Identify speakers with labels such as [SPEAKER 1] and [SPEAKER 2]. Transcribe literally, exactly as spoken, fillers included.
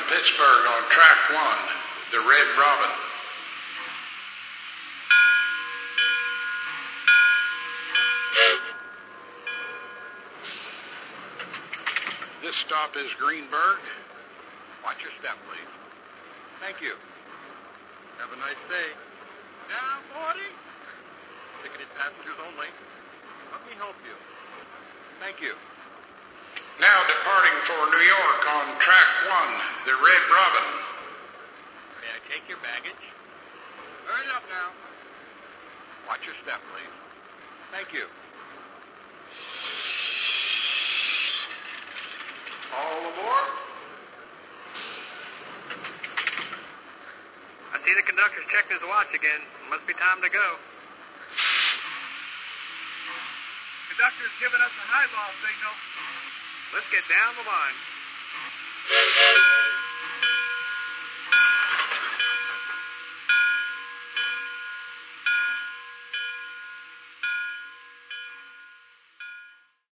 [SPEAKER 1] Pittsburgh on track one, the Red Robin. This stop is Greenberg. Watch your step, please. Thank you. Have a nice day. Down forty. Ticketed passengers only. Let me help you. Thank you. Now departing for New York on track one, the Red Robin. May I take your baggage? Hurry up now. Watch your step, please. Thank you. All aboard?
[SPEAKER 2] I see the conductor's checking his watch again. Must be time to go.
[SPEAKER 3] Conductor's giving us a highball signal.
[SPEAKER 2] Let's get down the line.